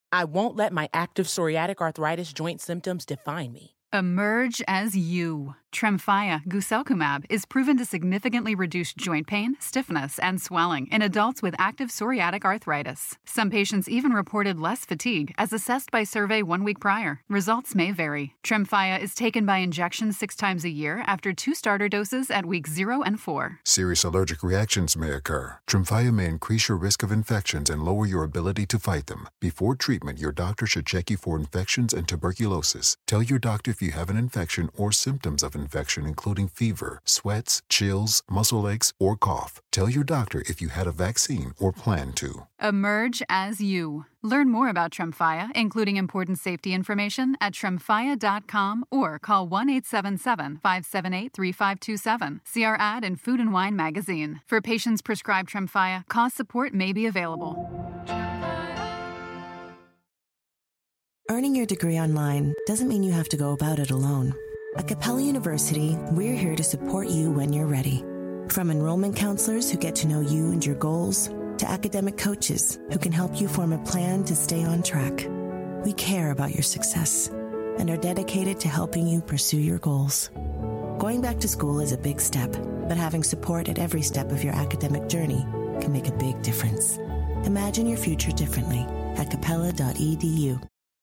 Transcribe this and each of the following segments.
I won't let my active psoriatic arthritis joint symptoms define me. Emerge as you. Tremfya guselkumab is proven to significantly reduce joint pain, stiffness, and swelling in adults with active psoriatic arthritis. Some patients even reported less fatigue as assessed by survey 1 week prior. Results may vary. Tremfya is taken by injection 6 times a year after 2 starter doses at weeks 0 and 4. Serious allergic reactions may occur. Tremfya may increase your risk of infections and lower your ability to fight them. Before treatment, your doctor should check you for infections and tuberculosis. Tell your doctor if you have an infection or symptoms of infection, including fever, sweats, chills, muscle aches, or cough. Tell your doctor if you had a vaccine or plan to. Emerge as you. Learn more about Tremfya, including important safety information, at tremfya.com or call 1-877-578-3527. See our ad in Food and Wine magazine. For patients prescribed Tremfya, cost support may be available. Earning your degree online doesn't mean you have to go about it alone. At Capella University, we're here to support you when you're ready. From enrollment counselors who get to know you and your goals, to academic coaches who can help you form a plan to stay on track. We care about your success and are dedicated to helping you pursue your goals. Going back to school is a big step, but having support at every step of your academic journey can make a big difference. Imagine your future differently at capella.edu.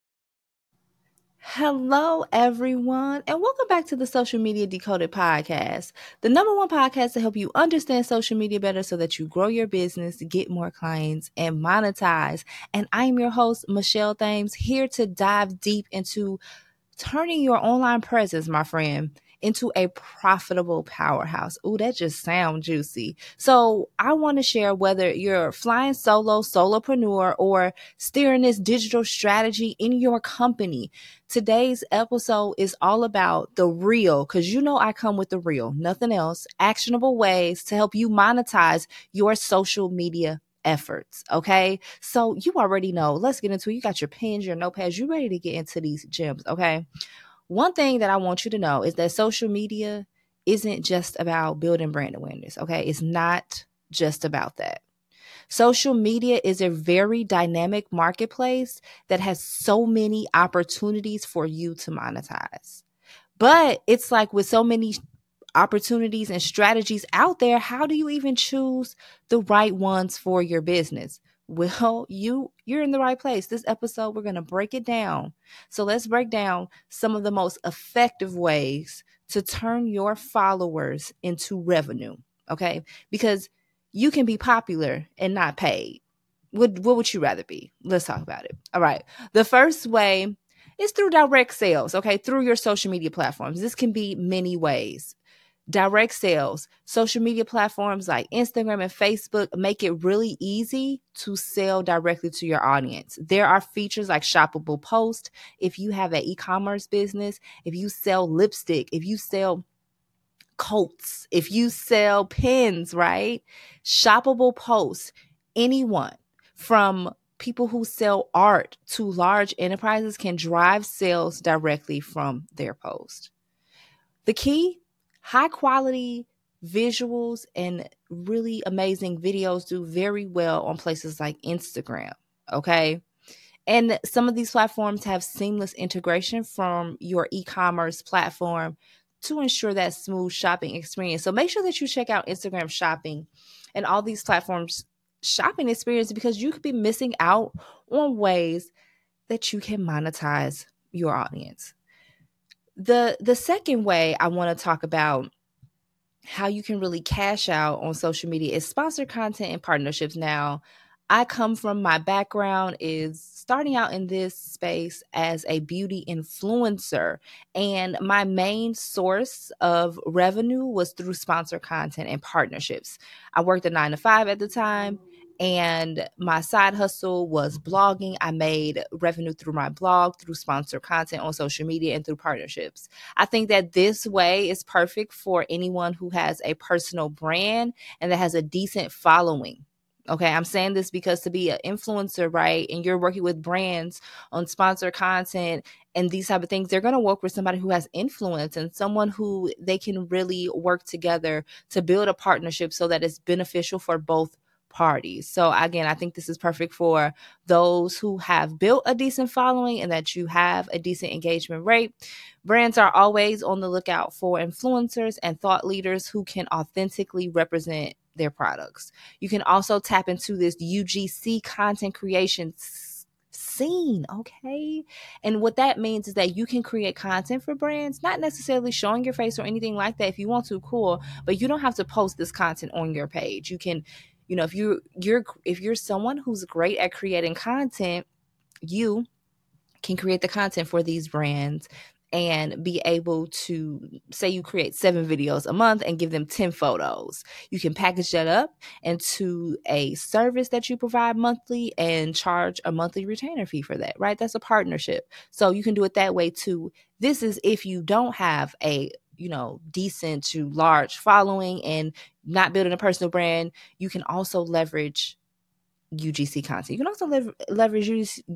Hello, everyone, and welcome back to the Social Media Decoded podcast, the #1 podcast to help you understand social media better so that you grow your business, get more clients, and monetize. And I'm your host, Michelle Thames, here to dive deep into turning your online presence, my friend, into a profitable powerhouse. Ooh, that just sounds juicy. So I want to share whether you're flying solo, solopreneur, or steering this digital strategy in your company. Today's episode is all about the real, because you know I come with the real, nothing else, actionable ways to help you monetize your social media efforts. Okay. So you already know, let's get into it. You got your pens, your notepads, you ready to get into these gems. Okay. One thing that I want you to know is that social media isn't just about building brand awareness. Okay. It's not just about that. Social media is a very dynamic marketplace that has so many opportunities for you to monetize. But it's like with so many opportunities and strategies out there, how do you even choose the right ones for your business? Well, you're in the right place. This episode, we're going to break it down. So let's break down some of the most effective ways to turn your followers into revenue. Okay. Because you can be popular and not paid. What would you rather be? Let's talk about it. All right. The first way is through direct sales. Okay. Through your social media platforms. This can be many ways. Direct sales, social media platforms like Instagram and Facebook make it really easy to sell directly to your audience. There are features like shoppable post. If you have an e-commerce business, if you sell lipstick, if you sell coats, if you sell pens, right? Shoppable posts, anyone from people who sell art to large enterprises can drive sales directly from their post. The key, high quality visuals and really amazing videos do very well on places like Instagram, okay? And some of these platforms have seamless integration from your e-commerce platform to ensure that smooth shopping experience. So make sure that you check out Instagram shopping and all these platforms shopping experience, because you could be missing out on ways that you can monetize your audience. The second way I want to talk about how you can really cash out on social media is sponsored content and partnerships. Now, I come from, my background is starting out in this space as a beauty influencer, and my main source of revenue was through sponsored content and partnerships. I worked a 9-to-5 at the time, and my side hustle was blogging. I made revenue through my blog, through sponsored content on social media, and through partnerships. I think that this way is perfect for anyone who has a personal brand and that has a decent following. Okay, I'm saying this because to be an influencer, right, and you're working with brands on sponsored content and these type of things, they're going to work with somebody who has influence and someone who they can really work together to build a partnership so that it's beneficial for both parties. So again, I think this is perfect for those who have built a decent following and that you have a decent engagement rate. Brands are always on the lookout for influencers and thought leaders who can authentically represent their products. You can also tap into this UGC content creation scene, okay? And what that means is that you can create content for brands, not necessarily showing your face or anything like that. If you want to, cool, but you don't have to post this content on your page. You can, you know, if you're someone who's great at creating content, you can create the content for these brands and be able to, say you create 7 videos a month and give them 10 photos. You can package that up into a service that you provide monthly and charge a monthly retainer fee for that, right? That's a partnership. So you can do it that way too. This is if you don't have a, you know, decent to large following and not building a personal brand. You can also leverage UGC content. You can also leverage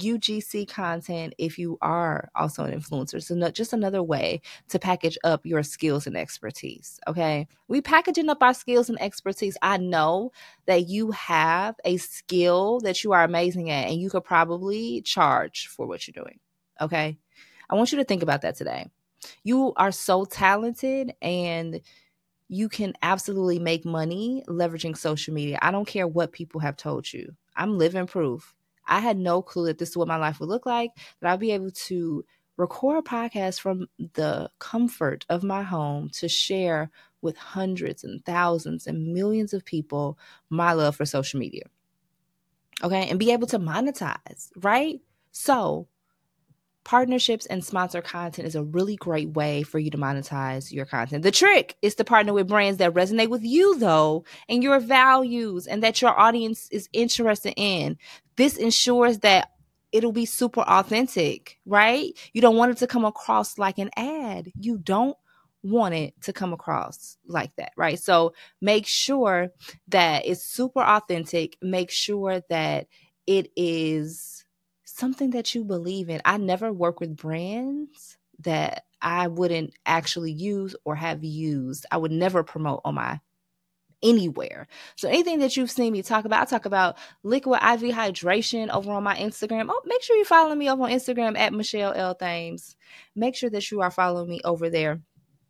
UGC content if you are also an influencer. So just another way to package up your skills and expertise. Okay. We packaging up our skills and expertise. I know that you have a skill that you are amazing at and you could probably charge for what you're doing. Okay. I want you to think about that today. You are so talented and you can absolutely make money leveraging social media. I don't care what people have told you. I'm living proof. I had no clue that this is what my life would look like, that I'd be able to record a podcast from the comfort of my home to share with hundreds and thousands and millions of people my love for social media. Okay, and be able to monetize, right? So partnerships and sponsor content is a really great way for you to monetize your content. The trick is to partner with brands that resonate with you, though, and your values, and that your audience is interested in. This ensures that it'll be super authentic, right? You don't want it to come across like an ad. You don't want it to come across like that, right? So make sure that it's super authentic. Make sure that it is something that you believe in. I never work with brands that I wouldn't actually use or have used. I would never promote on my anywhere. So anything that you've seen me talk about, I talk about Liquid IV Hydration over on my Instagram. Oh, make sure you follow me over on Instagram at Michelle L. Thames. Make sure that you are following me over there.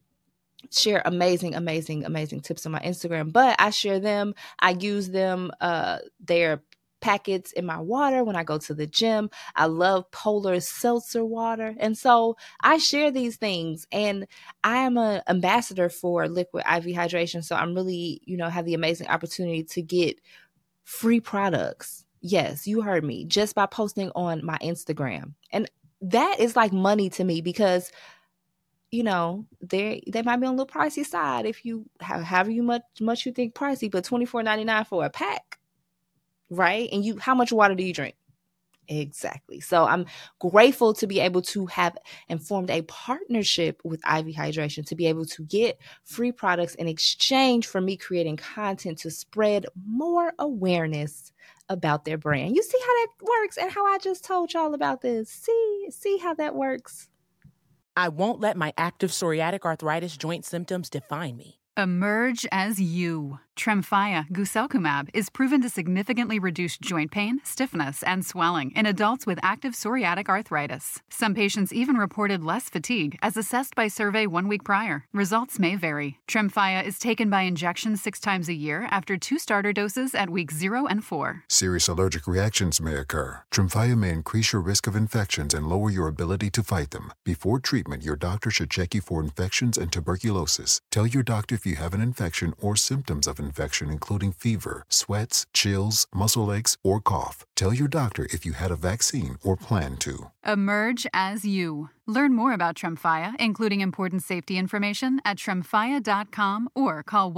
Share amazing tips on my Instagram, but I share them. I use them. They're packets in my water when I go to the gym. I love Polar seltzer water. And so I share these things, and I am an ambassador for Liquid IV Hydration. So I'm really, have the amazing opportunity to get free products. Yes, you heard me, just by posting on my Instagram. And that is like money to me because they might be on a little pricey side if you have however much you think pricey, but $24.99 for a pack. Right? And how much water do you drink? Exactly. So I'm grateful to be able to have and formed a partnership with IV Hydration to be able to get free products in exchange for me creating content to spread more awareness about their brand. You see how that works and how I just told y'all about this. See how that works. I won't let my active psoriatic arthritis joint symptoms define me. Emerge as you. Tremfya guselkumab is proven to significantly reduce joint pain, stiffness, and swelling in adults with active psoriatic arthritis. Some patients even reported less fatigue as assessed by survey 1 week prior. Results may vary. Tremfya is taken by injection 6 times a year after 2 starter doses at weeks 0 and 4. Serious allergic reactions may occur. Tremfya may increase your risk of infections and lower your ability to fight them. Before treatment, your doctor should check you for infections and tuberculosis. Tell your doctor if you have an infection or symptoms of infection, including fever, sweats, chills, muscle aches, or cough. Tell your doctor if you had a vaccine or plan to. Emerge as you. Learn more about Tremfya, including important safety information, at tremfya.com or call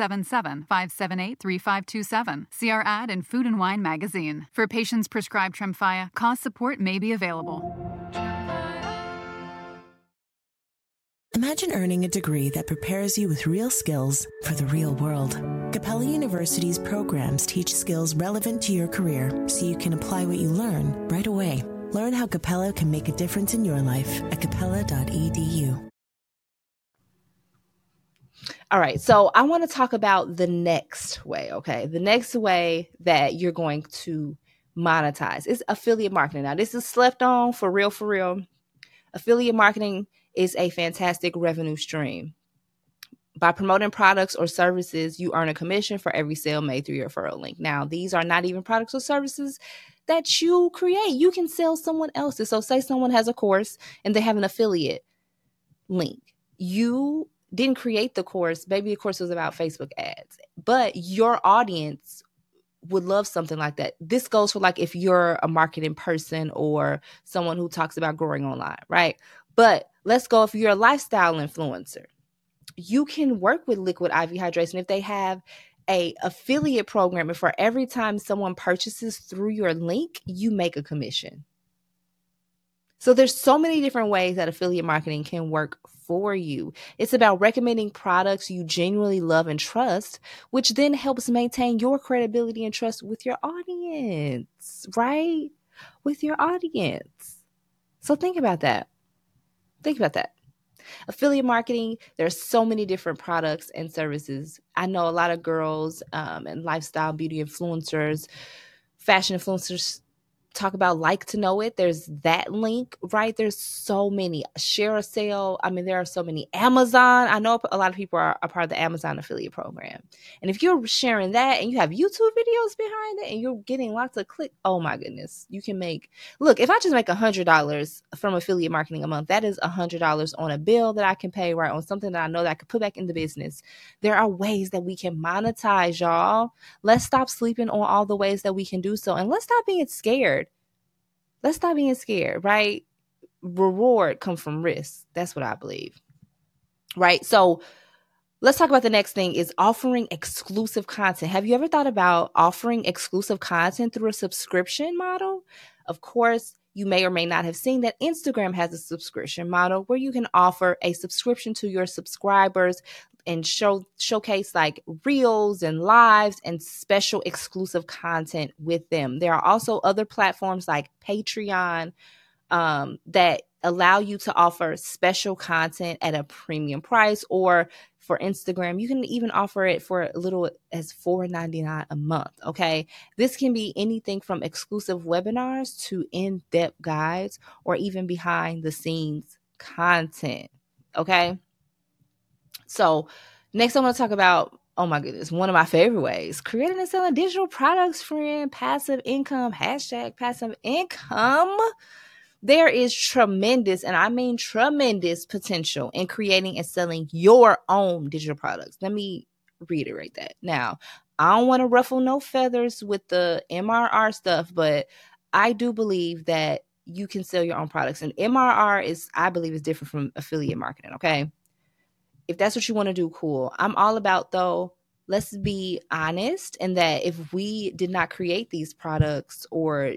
1-877-578-3527. See our ad in Food and Wine magazine. For patients prescribed Tremfya, cost support may be available. Imagine earning a degree that prepares you with real skills for the real world. Capella University's programs teach skills relevant to your career so you can apply what you learn right away. Learn how Capella can make a difference in your life at capella.edu. All right. So I want to talk about the next way. Okay. The next way that you're going to monetize is affiliate marketing. Now, this is slept on for real, for real. Affiliate marketing is a fantastic revenue stream. By promoting products or services, you earn a commission for every sale made through your referral link. Now, these are not even products or services that you create. You can sell someone else's. So say someone has a course and they have an affiliate link. You didn't create the course. Maybe the course was about Facebook ads, but your audience would love something like that. This goes for like if you're a marketing person or someone who talks about growing online, right? But let's go if you're a lifestyle influencer. You can work with Liquid IV Hydration if they have a affiliate program, and for every time someone purchases through your link, you make a commission. So there's so many different ways that affiliate marketing can work for you. It's about recommending products you genuinely love and trust, which then helps maintain your credibility and trust with your audience, right? With your audience. So think about that. Think about that. Affiliate marketing, there's so many different products and services. I know a lot of girls and lifestyle beauty influencers, fashion influencers talk about Like to Know It. There's that link, right? There's so many. Share a Sale. I mean, there are so many. Amazon. I know a lot of people are a part of the Amazon affiliate program. And if you're sharing that and you have YouTube videos behind it and you're getting lots of clicks, oh my goodness, you can make, look, if I just make $100 from affiliate marketing a month, that is $100 on a bill that I can pay, right? On something that I know that I could put back in the business. There are ways that we can monetize, y'all. Let's stop sleeping on all the ways that we can do so. And let's stop being scared. Let's stop being scared, right? Reward comes from risk. That's what I believe, right? So let's talk about the next thing is offering exclusive content. Have you ever thought about offering exclusive content through a subscription model? Of course, you may or may not have seen that Instagram has a subscription model where you can offer a subscription to your subscribers and showcase like reels and lives and special exclusive content with them. There are also other platforms like Patreon that allow you to offer special content at a premium price, or for Instagram, you can even offer it for as little as $4.99 a month, okay? This can be anything from exclusive webinars to in-depth guides or even behind-the-scenes content, okay? So next I want to talk about, oh my goodness, one of my favorite ways, creating and selling digital products, friend, passive income, #passive income. There is tremendous, and I mean tremendous potential in creating and selling your own digital products. Let me reiterate that. Now, I don't want to ruffle no feathers with the MRR stuff, but I do believe that you can sell your own products. And MRR is, I believe, is different from affiliate marketing, okay? If that's what you want to do, cool. I'm all about, though, let's be honest in that if we did not create these products or,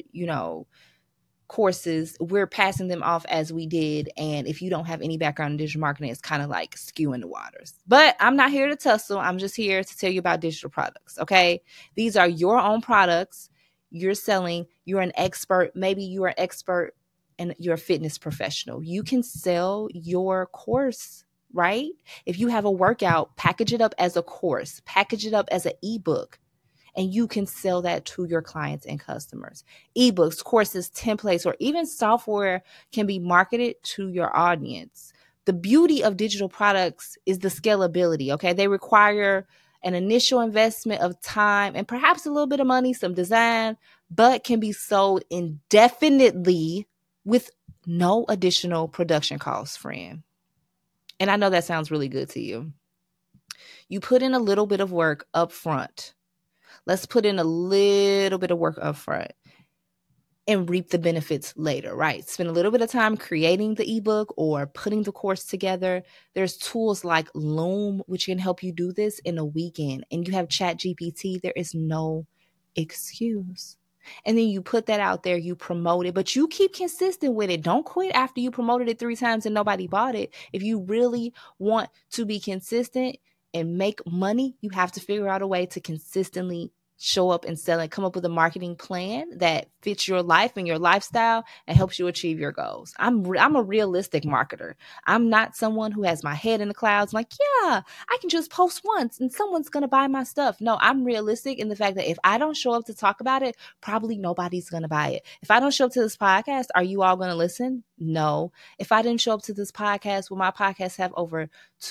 courses, we're passing them off as we did. And if you don't have any background in digital marketing, it's kind of like skewing the waters. But I'm not here to tussle. I'm just here to tell you about digital products, okay? These are your own products you're selling. You're an expert. Maybe you're an expert and you're a fitness professional. You can sell your course, right? If you have a workout, package it up as a course, package it up as an ebook, and you can sell that to your clients and customers. Ebooks, courses, templates, or even software can be marketed to your audience. The beauty of digital products is the scalability, okay? They require an initial investment of time and perhaps a little bit of money, some design, but can be sold indefinitely with no additional production costs, friend. And I know that sounds really good to you. You put in a little bit of work up front. Let's put in a little bit of work up front and reap the benefits later, right? Spend a little bit of time creating the ebook or putting the course together. There's tools like Loom, which can help you do this in a weekend. And you have ChatGPT. There is no excuse. And then you put that out there, you promote it, but you keep consistent with it. Don't quit after you promoted it 3 times and nobody bought it. If you really want to be consistent and make money, you have to figure out a way to consistently show up and sell it, come up with a marketing plan that fits your life and your lifestyle and helps you achieve your goals. I'm a realistic marketer. I'm not someone who has my head in the clouds like, yeah, I can just post once and someone's going to buy my stuff. No, I'm realistic in the fact that if I don't show up to talk about it, probably nobody's going to buy it. If I don't show up to this podcast, are you all going to listen? No. If I didn't show up to this podcast, will my podcast have over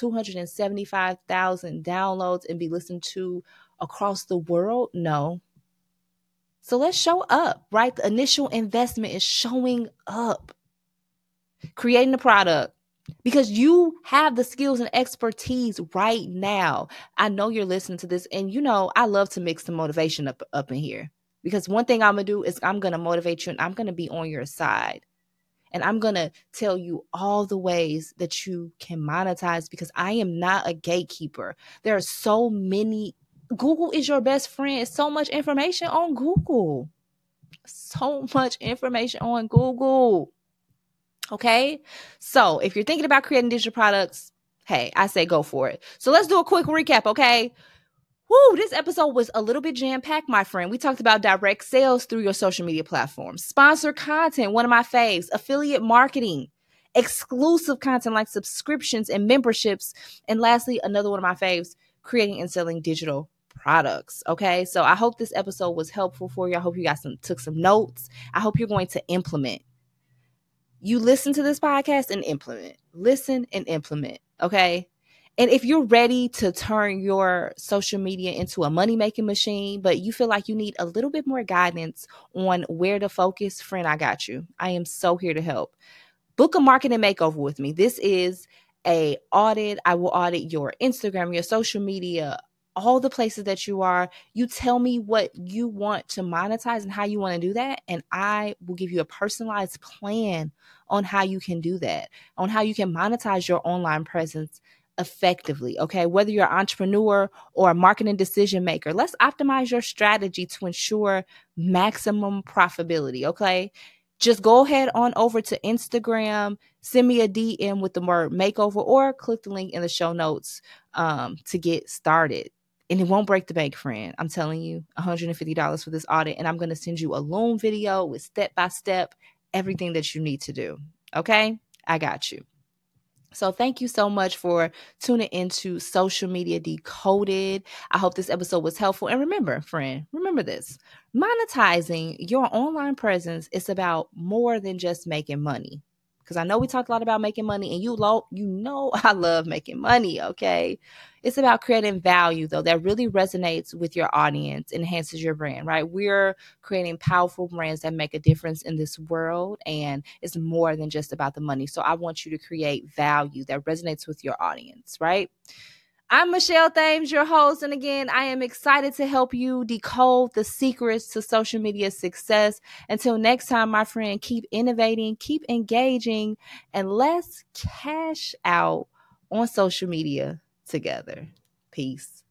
275,000 downloads and be listened to across the world? No. So let's show up, right? The initial investment is showing up, creating a product, because you have the skills and expertise right now. I know you're listening to this, and I love to mix the motivation up in here, because one thing I'm going to do is I'm going to motivate you, and I'm going to be on your side. And I'm going to tell you all the ways that you can monetize, because I am not a gatekeeper. There are so many. Google is your best friend. So much information on Google. So much information on Google. Okay? So if you're thinking about creating digital products, hey, I say go for it. So let's do a quick recap, okay? Woo, this episode was a little bit jam-packed, my friend. We talked about direct sales through your social media platforms, sponsored content, one of my faves, affiliate marketing, exclusive content like subscriptions and memberships, and lastly, another one of my faves, creating and selling digital products. Okay, so I hope this episode was helpful for you. I hope you guys took some notes. I hope you're going to implement. You listen to this podcast and implement. Listen and implement. Okay. And if you're ready to turn your social media into a money-making machine, but you feel like you need a little bit more guidance on where to focus, friend, I got you. I am so here to help. Book a marketing makeover with me. This is an audit. I will audit your Instagram, your social media, all the places that you are. You tell me what you want to monetize and how you want to do that, and I will give you a personalized plan on how you can do that, on how you can monetize your online presence effectively. Okay, whether you're an entrepreneur or a marketing decision maker, let's optimize your strategy to ensure maximum profitability. Okay, just go ahead on over to Instagram, send me a DM with the word makeover, or click the link in the show notes to get started. And it won't break the bank, friend. I'm telling you, $150 for this audit. And I'm going to send you a Loom video with step-by-step everything that you need to do. Okay? I got you. So thank you so much for tuning into Social Media Decoded. I hope this episode was helpful. And remember, friend, remember this. Monetizing your online presence is about more than just making money. Because I know we talked a lot about making money, and you know I love making money, okay? It's about creating value, though, that really resonates with your audience, enhances your brand, right? We're creating powerful brands that make a difference in this world, and it's more than just about the money. So I want you to create value that resonates with your audience, right? I'm Michelle Thames, your host, and again, I am excited to help you decode the secrets to social media success. Until next time, my friend, keep innovating, keep engaging, and let's cash out on social media together. Peace.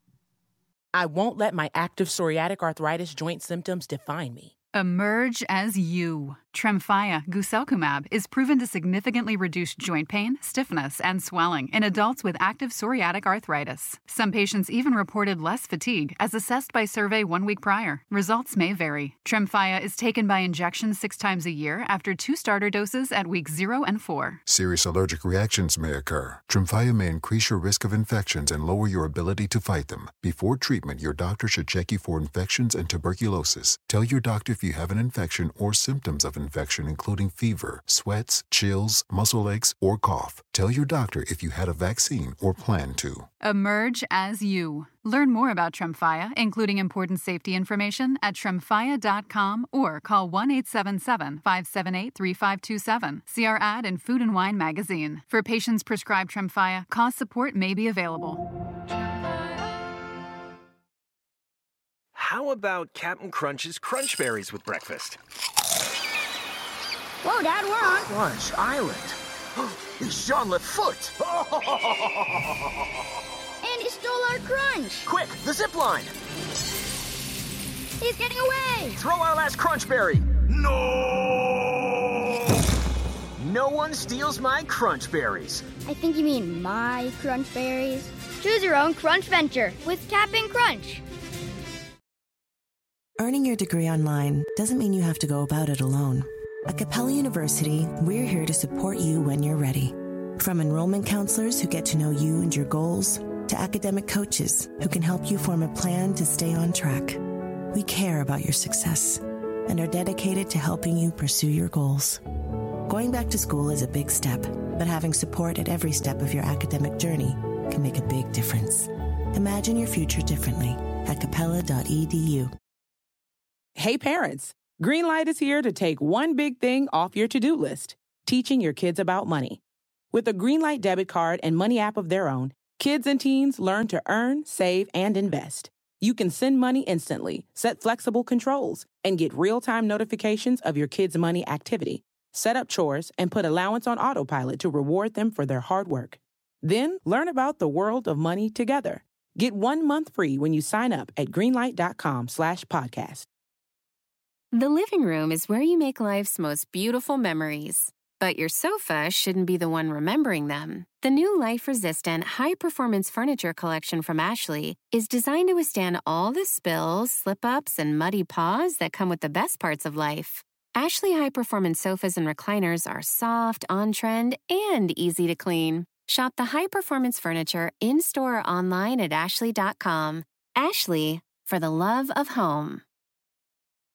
I won't let my active psoriatic arthritis joint symptoms define me. Emerge as you. Tremfya guselkumab is proven to significantly reduce joint pain, stiffness, and swelling in adults with active psoriatic arthritis. Some patients even reported less fatigue as assessed by survey 1 week prior. Results may vary. Tremfya is taken by injection 6 times a year after 2 starter doses at weeks 0 and 4. Serious allergic reactions may occur. Tremfya may increase your risk of infections and lower your ability to fight them. Before treatment, your doctor should check you for infections and tuberculosis. Tell your doctor if you have an infection or symptoms of infection, including fever, sweats, chills, muscle aches, or cough. Tell your doctor if you had a vaccine or plan to. Emerge as you. Learn more about Tremfya, including important safety information, at tremfya.com or call 1-877-578-3527. See our ad in Food and Wine magazine. For patients prescribed Tremfya, cost support may be available. How about Captain Crunch's Crunch Berries with breakfast? Whoa, Dad, we're on Crunch Island. It's Jean Lafoot. And he stole our crunch. Quick, the zip line. He's getting away. Throw our last Crunch Berry. No! No one steals my Crunch Berries. I think you mean my Crunch Berries. Choose your own Crunch venture with Captain Crunch. Earning your degree online doesn't mean you have to go about it alone. At Capella University, we're here to support you when you're ready. From enrollment counselors who get to know you and your goals, to academic coaches who can help you form a plan to stay on track. We care about your success and are dedicated to helping you pursue your goals. Going back to school is a big step, but having support at every step of your academic journey can make a big difference. Imagine your future differently at capella.edu. Hey parents, Greenlight is here to take one big thing off your to-do list, teaching your kids about money. With a Greenlight debit card and money app of their own, kids and teens learn to earn, save, and invest. You can send money instantly, set flexible controls, and get real-time notifications of your kids' money activity. Set up chores and put allowance on autopilot to reward them for their hard work. Then learn about the world of money together. Get 1 month free when you sign up at greenlight.com/podcast. The living room is where you make life's most beautiful memories. But your sofa shouldn't be the one remembering them. The new life-resistant, high-performance furniture collection from Ashley is designed to withstand all the spills, slip-ups, and muddy paws that come with the best parts of life. Ashley high-performance sofas and recliners are soft, on-trend, and easy to clean. Shop the high-performance furniture in-store or online at ashley.com. Ashley, for the love of home.